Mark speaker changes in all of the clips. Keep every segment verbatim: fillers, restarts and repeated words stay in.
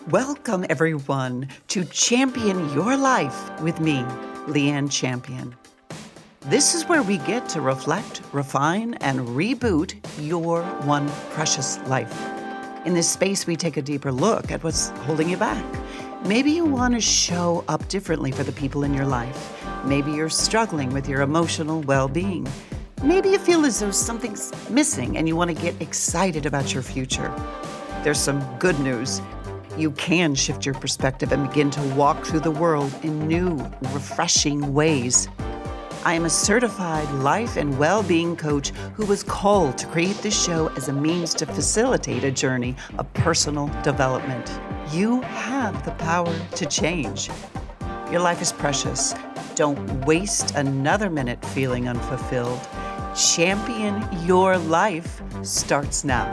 Speaker 1: Welcome, everyone, to Champion Your Life with me, Leanne Champion. This is where we get to reflect, refine, and reboot your one precious life. In this space, we take a deeper look at what's holding you back. Maybe you want to show up differently for the people in your life. Maybe you're struggling with your emotional well-being. Maybe you feel as though something's missing and you want to get excited about your future. There's some good news. You can shift your perspective and begin to walk through the world in new, refreshing ways. I am a certified life and well-being coach who was called to create this show as a means to facilitate a journey of personal development. You have the power to change. Your life is precious. Don't waste another minute feeling unfulfilled. Champion Your Life starts now.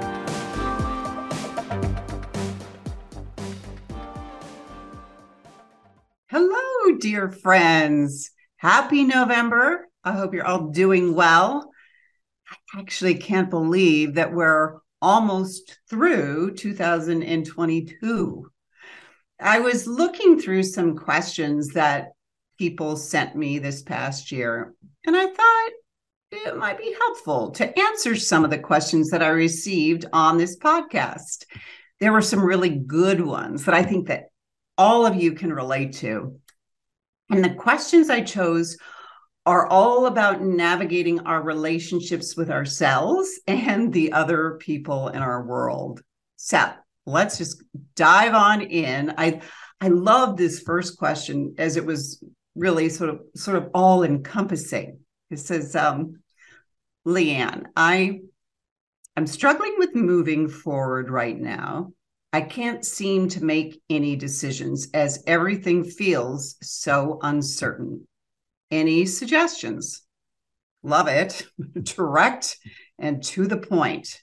Speaker 1: Hello, dear friends. Happy November. I hope you're all doing well. I actually can't believe that we're almost through two thousand twenty-two. I was looking through some questions that people sent me this past year, and I thought it might be helpful to answer some of the questions that I received on this podcast. There were some really good ones that I think that all of you can relate to. And the questions I chose are all about navigating our relationships with ourselves and the other people in our world. So let's just dive on in. I, I love this first question as it was really sort of, sort of all encompassing. It says, um, Leanne, I, I'm struggling with moving forward right now. I can't seem to make any decisions as everything feels so uncertain. Any suggestions? Love it. Direct and to the point.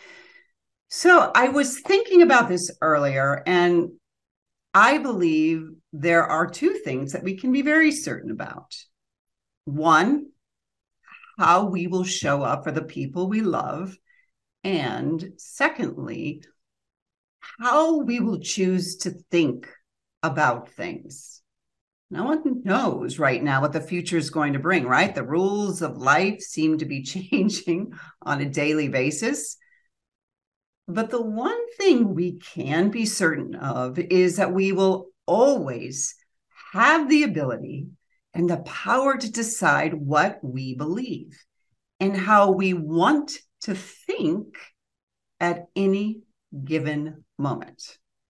Speaker 1: So I was thinking about this earlier, and I believe there are two things that we can be very certain about. One, how we will show up for the people we love. And secondly, how we will choose to think about things. No one knows right now what the future is going to bring, right? The rules of life seem to be changing on a daily basis. But the one thing we can be certain of is that we will always have the ability and the power to decide what we believe and how we want to think at any given moment.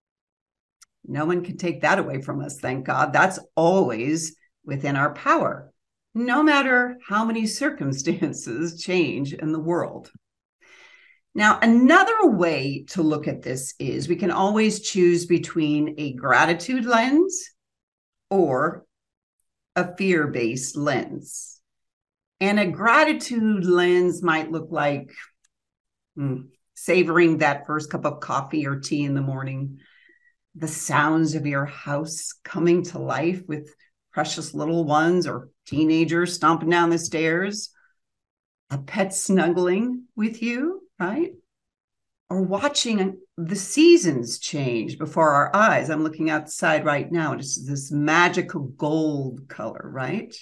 Speaker 1: No one can take that away from us, thank God. That's always within our power, no matter how many circumstances change in the world. Now, another way to look at this is we can always choose between a gratitude lens or a fear-based lens. And a gratitude lens might look like hmm, savoring that first cup of coffee or tea in the morning, the sounds of your house coming to life with precious little ones or teenagers stomping down the stairs, a pet snuggling with you, right? Or watching the seasons change before our eyes. I'm looking outside right now, and it's this magical gold color, right?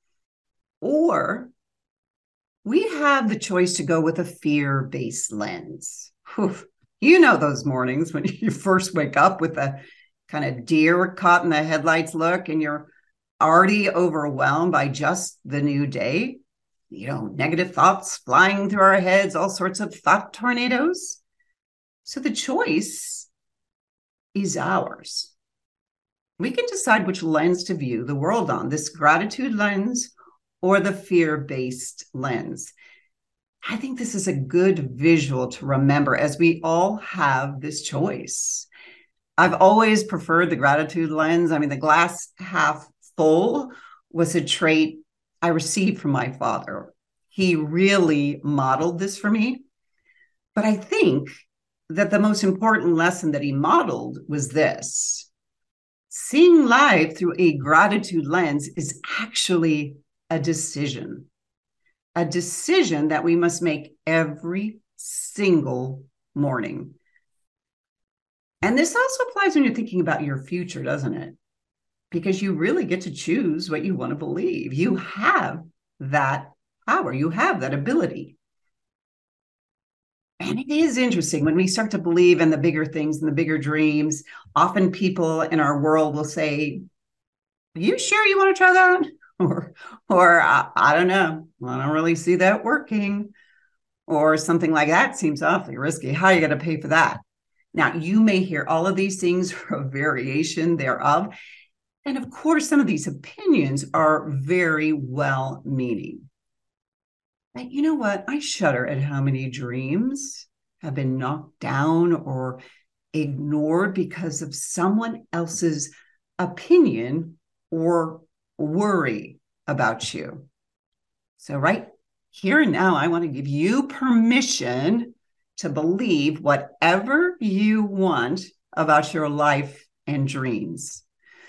Speaker 1: Or we have the choice to go with a fear-based lens. Whew. You know those mornings when you first wake up with a kind of deer caught in the headlights look, and you're already overwhelmed by just the new day. You know, negative thoughts flying through our heads, all sorts of thought tornadoes. So the choice is ours. We can decide which lens to view the world on, this gratitude lens or the fear-based lens. I think this is a good visual to remember as we all have this choice. I've always preferred the gratitude lens. I mean, the glass half full was a trait I received from my father. He really modeled this for me. But I think that the most important lesson that he modeled was this. Seeing life through a gratitude lens is actually a decision. A decision that we must make every single morning. And this also applies when you're thinking about your future, doesn't it? Because you really get to choose what you want to believe. You have that power, you have that ability. And it is interesting when we start to believe in the bigger things and the bigger dreams. Often people in our world will say, are you sure you want to try that? Or, or I, I don't know. I don't really see that working. Or something like that seems awfully risky. How are you going to pay for that? Now, you may hear all of these things or a variation thereof. And of course, some of these opinions are very well-meaning. But you know what? I shudder at how many dreams have been knocked down or ignored because of someone else's opinion or worry about you. So right here and now, I want to give you permission to believe whatever you want about your life and dreams.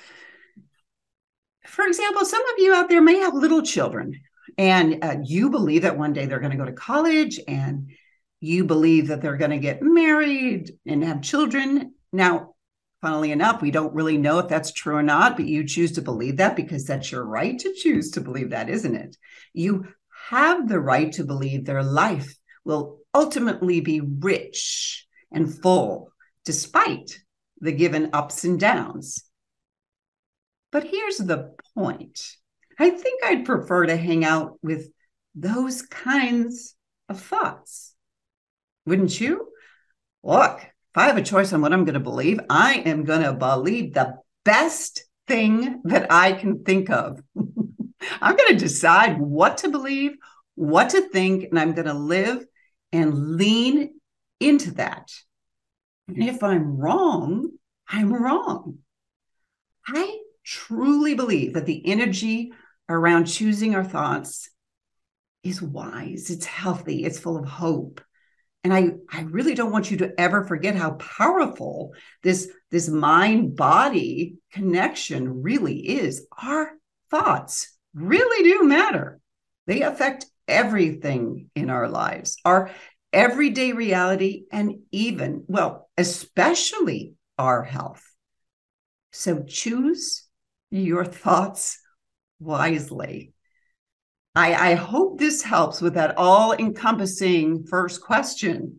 Speaker 1: For example, some of you out there may have little children, and uh, you believe that one day they're going to go to college, and you believe that they're going to get married and have children. Now, funnily enough, we don't really know if that's true or not, but you choose to believe that because that's your right to choose to believe that, isn't it? You have the right to believe their life will ultimately be rich and full, despite the given ups and downs. But here's the point. I think I'd prefer to hang out with those kinds of thoughts. Wouldn't you? Look, if I have a choice on what I'm going to believe, I am going to believe the best thing that I can think of. I'm going to decide what to believe, what to think, and I'm going to live and lean into that. And if I'm wrong, I'm wrong. I truly believe that the energy around choosing our thoughts is wise, it's healthy, it's full of hope. And I, I really don't want you to ever forget how powerful this, this mind-body connection really is. Our thoughts really do matter. They affect everything in our lives, our everyday reality, and even, well, especially our health. So choose your thoughts wisely. I, I hope this helps with that all-encompassing first question.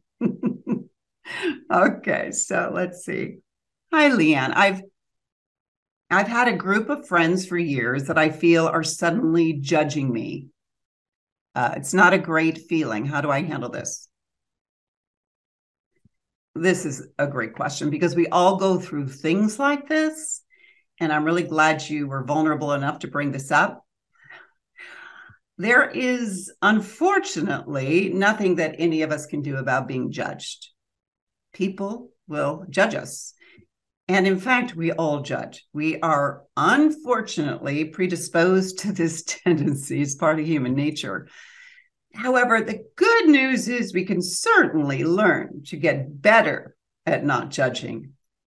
Speaker 1: Okay, so let's see. Hi, Leanne. I've I've had a group of friends for years that I feel are suddenly judging me. Uh, it's not a great feeling. How do I handle this? This is a great question because we all go through things like this. And I'm really glad you were vulnerable enough to bring this up. There is, unfortunately, nothing that any of us can do about being judged. People will judge us. And in fact, we all judge. We are unfortunately predisposed to this tendency as part of human nature. However, the good news is we can certainly learn to get better at not judging.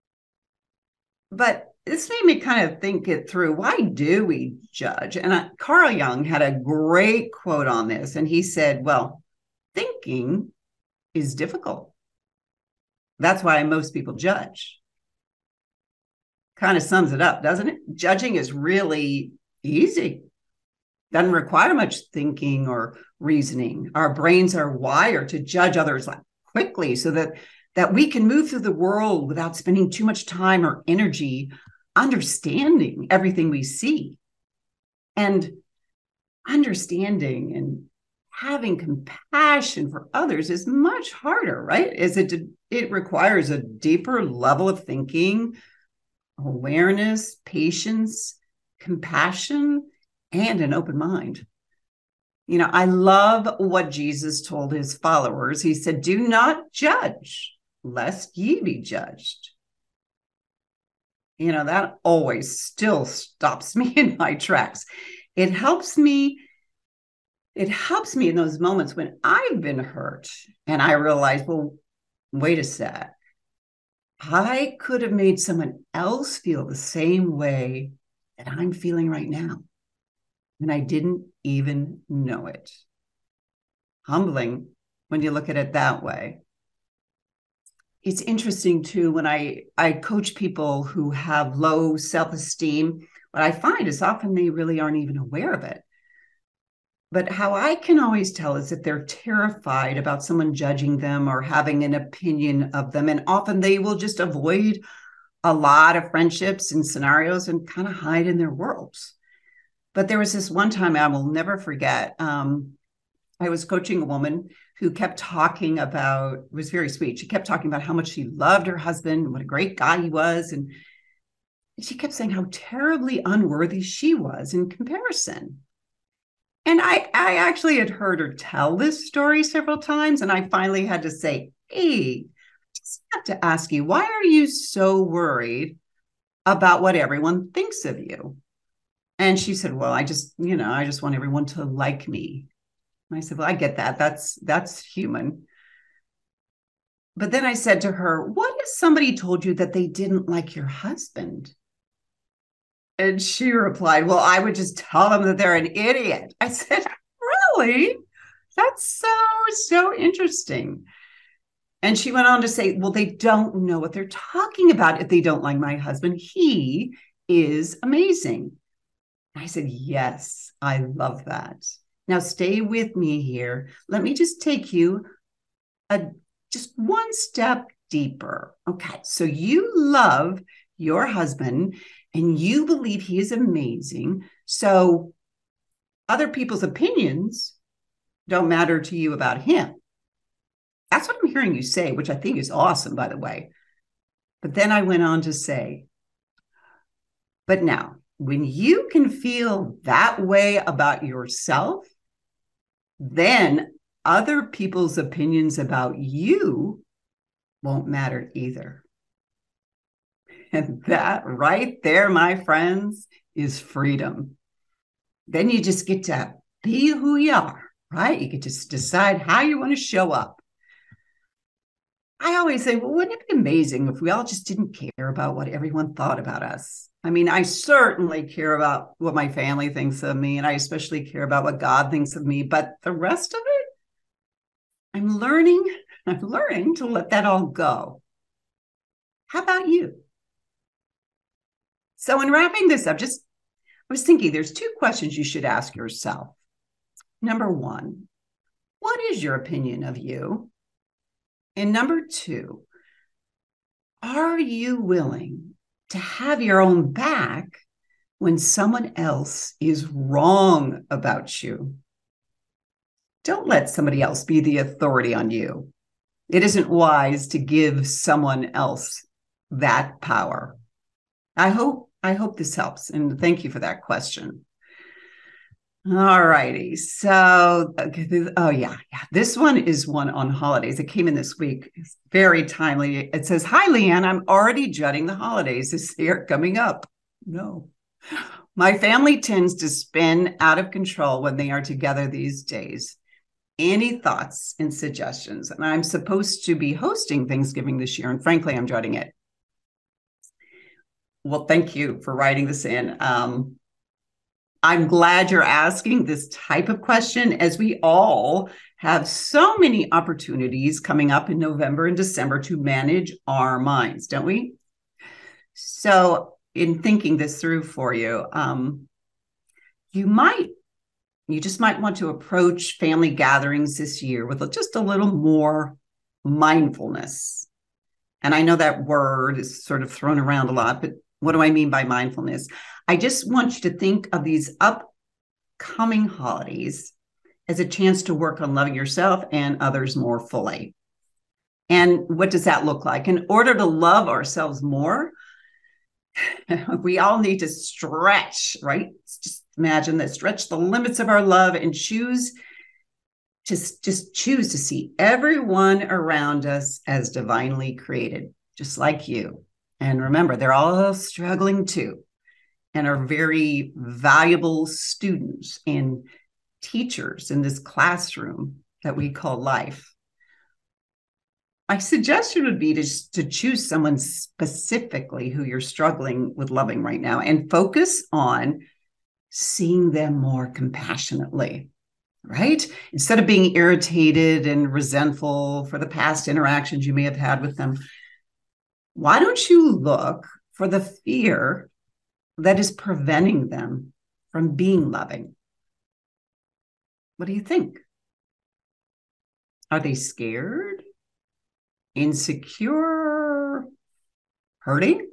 Speaker 1: But this made me kind of think it through. Why do we judge? And I, Carl Jung had a great quote on this. And he said, well, thinking is difficult. That's why most people judge. Kind of sums it up, doesn't it? Judging is really easy. Doesn't require much thinking or reasoning. Our brains are wired to judge others quickly so that, that we can move through the world without spending too much time or energy understanding everything we see. And understanding and having compassion for others is much harder, right? Is it, it requires a deeper level of thinking, awareness, patience, compassion, and an open mind. You know, I love what Jesus told his followers. He said, do not judge, lest ye be judged. You know, that always still stops me in my tracks. It helps me, it helps me in those moments when I've been hurt and I realize, well, wait a sec. I could have made someone else feel the same way that I'm feeling right now. And I didn't even know it. Humbling when you look at it that way. it's interesting too, when I, I coach people who have low self-esteem, what I find is often they really aren't even aware of it. But how I can always tell is that they're terrified about someone judging them or having an opinion of them. And often they will just avoid a lot of friendships and scenarios and kind of hide in their worlds. But there was this one time I will never forget. Um, I was coaching a woman who kept talking about, it was very sweet. She kept talking about how much she loved her husband, what a great guy he was. And she kept saying how terribly unworthy she was in comparison. And I, I actually had heard her tell this story several times. And I finally had to say, hey, I just have to ask you, why are you so worried about what everyone thinks of you? And she said, well, I just, you know, I just want everyone to like me. And I said, well, I get that. That's, that's human. But then I said to her, what if somebody told you that they didn't like your husband? And she replied, well, I would just tell them that they're an idiot. I said, really? That's so, so interesting. And she went on to say, well, they don't know what they're talking about if they don't like my husband. He is amazing. I said, yes, I love that. Now stay with me here. Let me just take you a just one step deeper. Okay, so you love your husband and you believe he is amazing. So other people's opinions don't matter to you about him. That's what I'm hearing you say, which I think is awesome, by the way. But then I went on to say, but now, when you can feel that way about yourself, then other people's opinions about you won't matter either. And that right there, my friends, is freedom. Then you just get to be who you are, right? You get to decide how you want to show up. I always say, well, wouldn't it be amazing if we all just didn't care about what everyone thought about us? I mean, I certainly care about what my family thinks of me, and I especially care about what God thinks of me, but the rest of it, I'm learning, I'm learning to let that all go. How about you? So in wrapping this up, just, I was thinking there's two questions you should ask yourself. Number one, what is your opinion of you? And number two, are you willing to have your own back when someone else is wrong about you? Don't let somebody else be the authority on you. It isn't wise to give someone else that power. I hope, I hope this helps. And thank you for that question. All righty. So, oh yeah, yeah. This one is one on holidays. It came in this week. It's very timely. It says, hi, Leanne, I'm already dreading the holidays as they are coming up. No. My family tends to spin out of control when they are together these days. Any thoughts and suggestions? And I'm supposed to be hosting Thanksgiving this year, and frankly, I'm dreading it. Well, thank you for writing this in. Um, I'm glad you're asking this type of question, as we all have so many opportunities coming up in November and December to manage our minds, don't we? So in thinking this through for you, um, you might, you just might want to approach family gatherings this year with just a little more mindfulness. And I know that word is sort of thrown around a lot, but what do I mean by mindfulness? I just want you to think of these upcoming holidays as a chance to work on loving yourself and others more fully. And what does that look like? In order to love ourselves more, we all need to stretch, right? Just imagine that, stretch the limits of our love and choose, just, just choose to see everyone around us as divinely created, just like you. And remember, they're all struggling too, and are very valuable students and teachers in this classroom that we call life. My suggestion would be to, to choose someone specifically who you're struggling with loving right now and focus on seeing them more compassionately. right? Instead of being irritated and resentful for the past interactions you may have had with them, why don't you look for the fear that is preventing them from being loving? What do you think? Are they scared, insecure, hurting?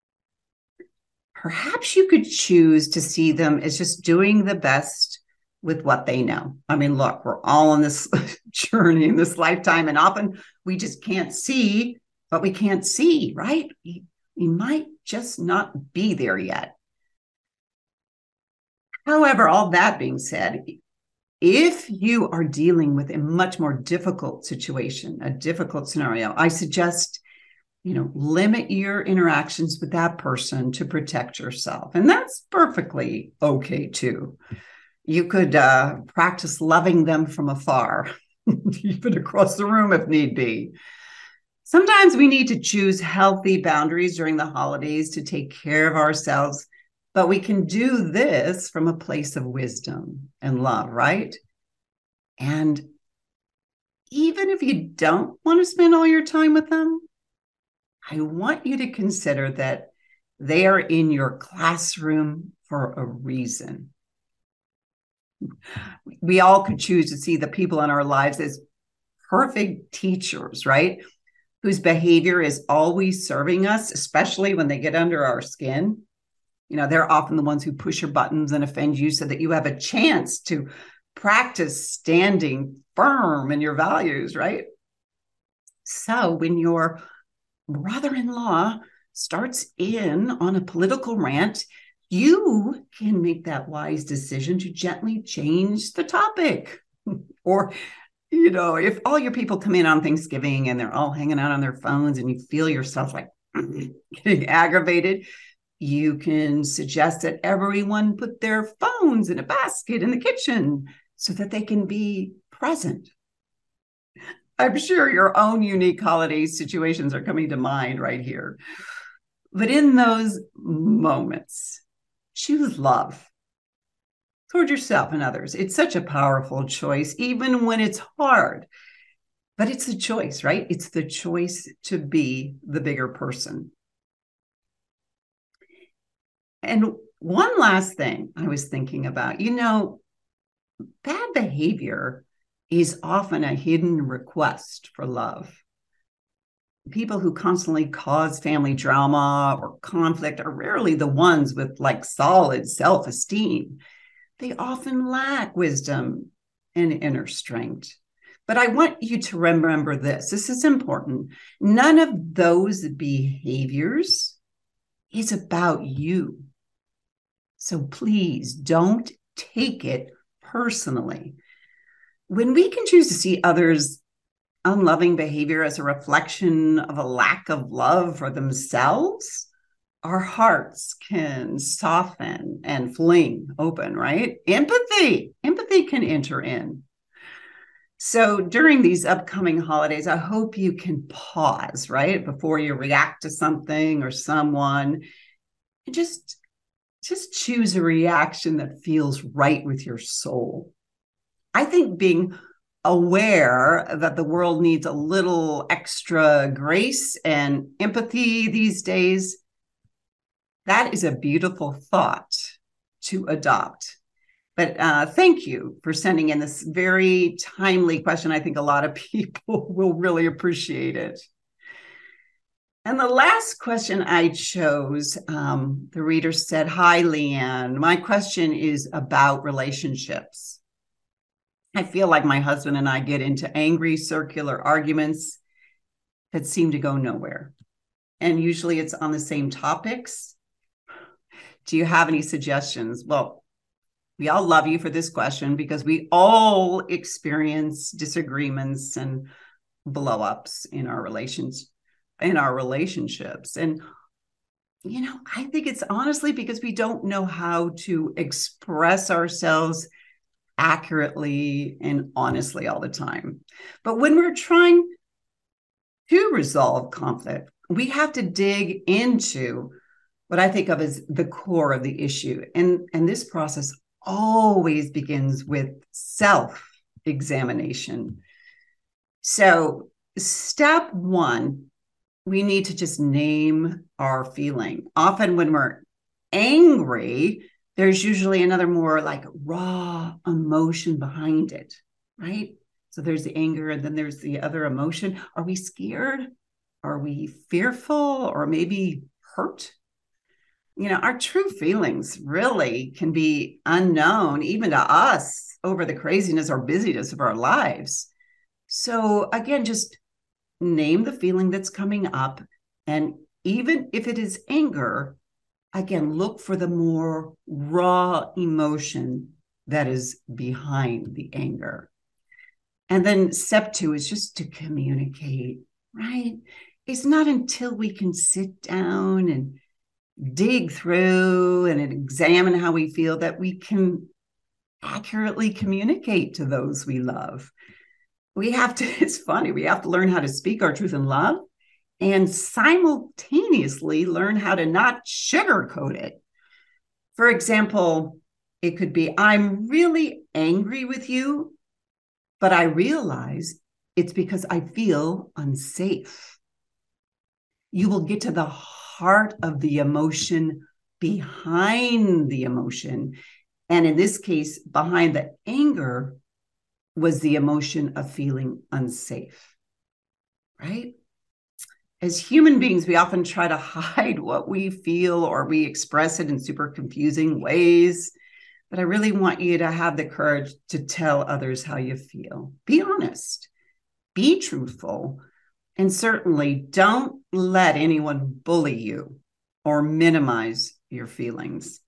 Speaker 1: Perhaps you could choose to see them as just doing the best with what they know. I mean, look, we're all on this journey in this lifetime, and often we just can't see what we can't see, right? We, we might just not be there yet. However, all that being said, if you are dealing with a much more difficult situation, a difficult scenario, I suggest, you know, limit your interactions with that person to protect yourself. And that's perfectly okay too. You could uh, practice loving them from afar, even across the room if need be. Sometimes we need to choose healthy boundaries during the holidays to take care of ourselves, but we can do this from a place of wisdom and love, right? And even if you don't want to spend all your time with them, I want you to consider that they are in your classroom for a reason. We all could choose to see the people in our lives as perfect teachers, right? Whose behavior is always serving us, especially when they get under our skin. You know, they're often the ones who push your buttons and offend you so that you have a chance to practice standing firm in your values, right? So when your brother-in-law starts in on a political rant, you can make that wise decision to gently change the topic. Or, you know, if all your people come in on Thanksgiving and they're all hanging out on their phones and you feel yourself like getting aggravated, you can suggest that everyone put their phones in a basket in the kitchen so that they can be present. I'm sure your own unique holiday situations are coming to mind right here. But in those moments, choose love toward yourself and others. It's such a powerful choice, even when it's hard. But it's a choice, right? It's the choice to be the bigger person. And one last thing I was thinking about, you know, bad behavior is often a hidden request for love. People who constantly cause family drama or conflict are rarely the ones with like solid self-esteem. They often lack wisdom and inner strength. But I want you to remember this. This is important. None of those behaviors is about you. So please don't take it personally. When we can choose to see others' unloving behavior as a reflection of a lack of love for themselves, our hearts can soften and fling open, right? Empathy, empathy can enter in. So during these upcoming holidays, I hope you can pause, right? Before you react to something or someone, and just, just choose a reaction that feels right with your soul. I think being aware that the world needs a little extra grace and empathy these days, that is a beautiful thought to adopt. But uh, thank you for sending in this very timely question. I think a lot of people will really appreciate it. And the last question I chose, um, the reader said, "Hi, Leanne. My question is about relationships. I feel like my husband and I get into angry circular arguments that seem to go nowhere. And usually it's on the same topics. Do you have any suggestions?" Well, we all love you for this question because we all experience disagreements and blow-ups in our relations, in our relationships. And, you know, I think it's honestly because we don't know how to express ourselves accurately and honestly all the time. But when we're trying to resolve conflict, we have to dig into what I think of as the core of the issue. And, and this process always begins with self-examination. So step one, we need to just name our feeling. Often when we're angry, there's usually another more like raw emotion behind it, right? So there's the anger and then there's the other emotion. Are we scared? Are we fearful or maybe hurt? You know, our true feelings really can be unknown even to us over the craziness or busyness of our lives. So again, just name the feeling that's coming up. And even if it is anger, again, look for the more raw emotion that is behind the anger. And then step two is just to communicate, right? It's not until we can sit down and dig through and examine how we feel that we can accurately communicate to those we love. We have to, it's funny, we have to learn how to speak our truth in love and simultaneously learn how to not sugarcoat it. For example, it could be, I'm really angry with you, but I realize it's because I feel unsafe. You will get to the heart of the emotion behind the emotion. And in this case, behind the anger was the emotion of feeling unsafe, right? As human beings, we often try to hide what we feel or we express it in super confusing ways. But I really want you to have the courage to tell others how you feel. Be honest, be truthful, and certainly don't let anyone bully you or minimize your feelings.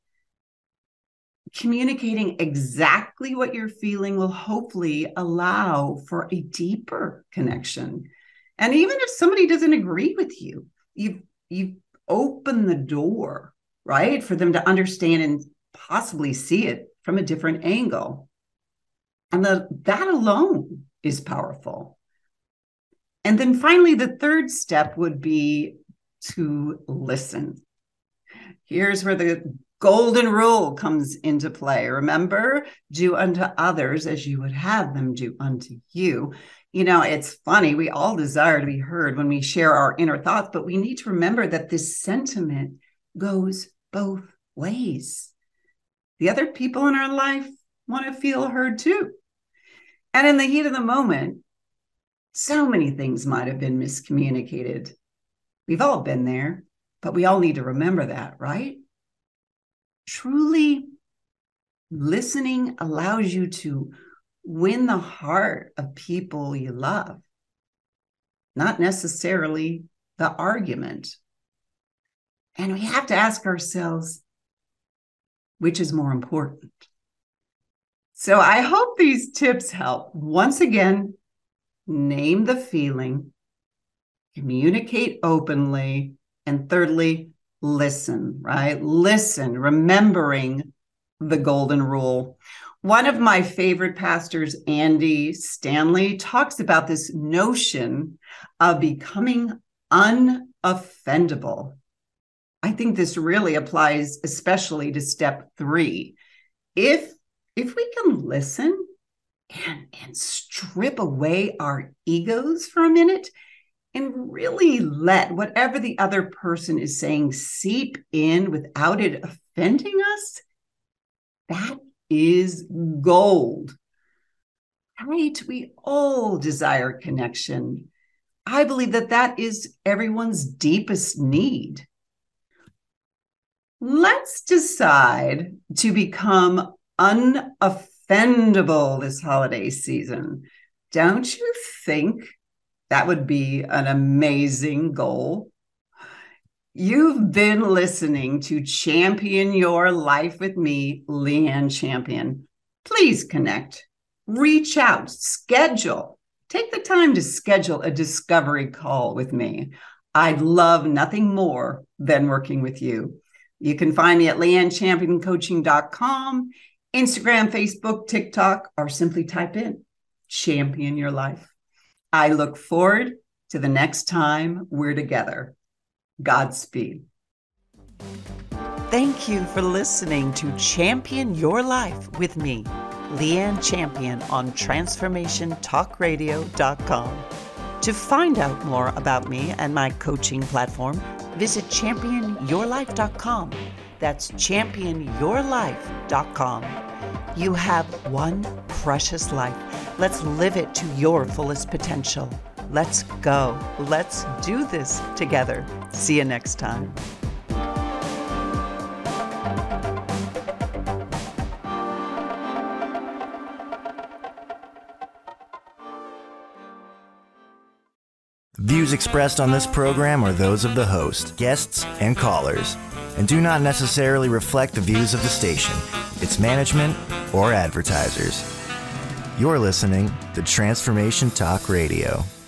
Speaker 1: Communicating exactly what you're feeling will hopefully allow for a deeper connection. And even if somebody doesn't agree with you, you've, you've opened the door, right, for them to understand and possibly see it from a different angle. And the, that alone is powerful. And then finally, the third step would be to listen. Here's where the golden rule comes into play. Remember, do unto others as you would have them do unto you. You know, it's funny. We all desire to be heard when we share our inner thoughts, but we need to remember that this sentiment goes both ways. The other people in our life want to feel heard too. And in the heat of the moment, so many things might have been miscommunicated. We've all been there, but we all need to remember that, right? Truly listening allows you to win the heart of people you love, not necessarily the argument. And we have to ask ourselves, which is more important? So I hope these tips help. Once again, name the feeling, communicate openly, and thirdly, listen, right? Listen, remembering the golden rule. One of my favorite pastors, Andy Stanley, talks about this notion of becoming unoffendable. I think this really applies especially to step three. If, if we can listen and, and strip away our egos for a minute and really let whatever the other person is saying seep in without it offending us, that is gold, right? We all desire connection. I believe that that is everyone's deepest need. Let's decide to become unoffendable this holiday season. Don't you think that would be an amazing goal? You've been listening to Champion Your Life with me, Leanne Champion. Please connect, reach out, schedule. Take the time to schedule a discovery call with me. I'd love nothing more than working with you. You can find me at leanne champion coaching dot com, Instagram, Facebook, TikTok, or simply type in Champion Your Life. I look forward to the next time we're together. Godspeed. Thank you for listening to Champion Your Life with me, Leanne Champion, on transformation talk radio dot com. To find out more about me and my coaching platform, visit champion your life dot com. That's champion your life dot com. You have one precious life. Let's live it to your fullest potential. Let's go. Let's do this together. See you next time.
Speaker 2: Views expressed on this program are those of the host, guests, and callers, and do not necessarily reflect the views of the station, its management, or advertisers. You're listening to Transformation Talk Radio.